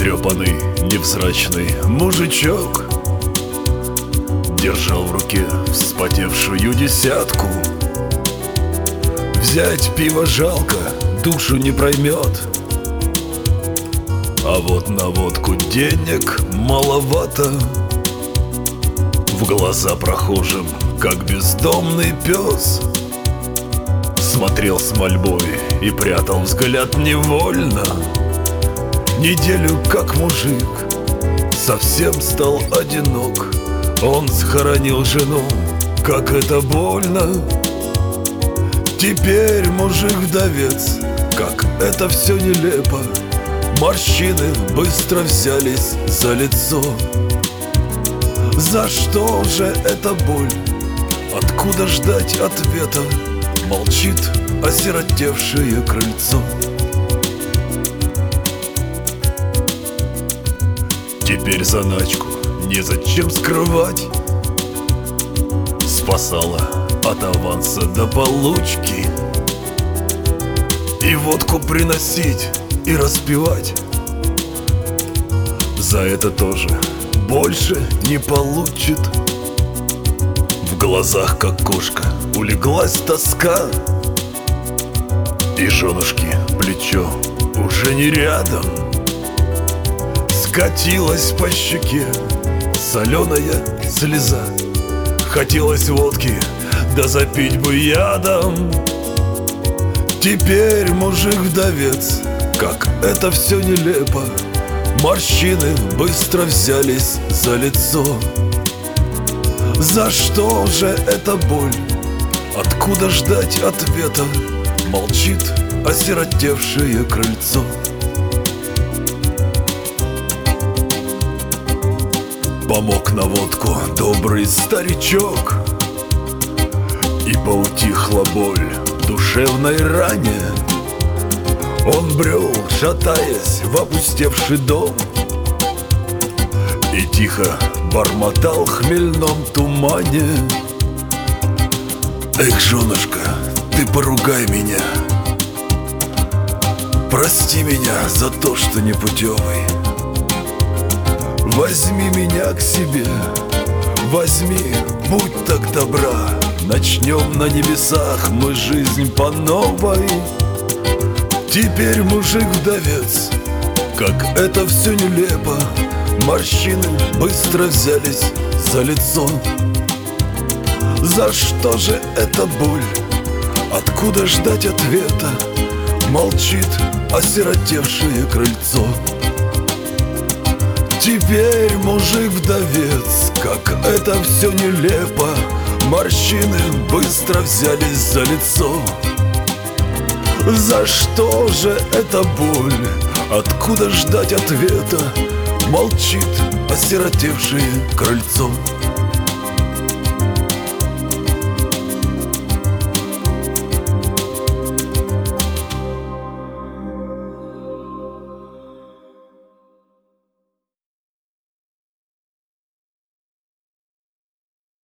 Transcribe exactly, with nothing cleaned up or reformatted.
Потрепанный, невзрачный мужичок держал в руке вспотевшую десятку. Взять пиво жалко, душу не проймет, а вот на водку денег маловато. В глаза прохожим, как бездомный пес, смотрел с мольбой и прятал взгляд невольно. Неделю как мужик совсем стал одинок. Он схоронил жену, как это больно. Теперь мужик-вдовец, как это все нелепо. Морщины быстро взялись за лицо. За что же эта боль? Откуда ждать ответа? Молчит осиротевшее крыльцо. Теперь заначку незачем скрывать. Спасала от аванса до получки. И водку приносить, и распивать. За это тоже больше не получит. В глазах, как кошка, улеглась тоска. И женушки плечо уже не рядом. Скатилась по щеке соленая слеза. Хотелось водки, да запить бы ядом. Теперь мужик-вдовец, как это все нелепо. Морщины быстро взялись за лицо. За что же эта боль? Откуда ждать ответа? Молчит осиротевшее крыльцо. Помог на водку добрый старичок, и поутихла боль в душевной ране. Он брел, шатаясь в опустевший дом, и тихо бормотал в хмельном тумане: эх, женушка, ты поругай меня, прости меня за то, что непутевый. Возьми меня к себе, возьми, будь так добра. Начнем на небесах мы жизнь по новой. Теперь мужик-вдовец, как это все нелепо. Морщины быстро взялись за лицо. За что же эта боль? Откуда ждать ответа? Молчит осиротевшее крыльцо. Теперь мужик-вдовец, как это все нелепо. Морщины быстро взялись за лицо. За что же эта боль? Откуда ждать ответа? Молчит осиротевшее крыльцо.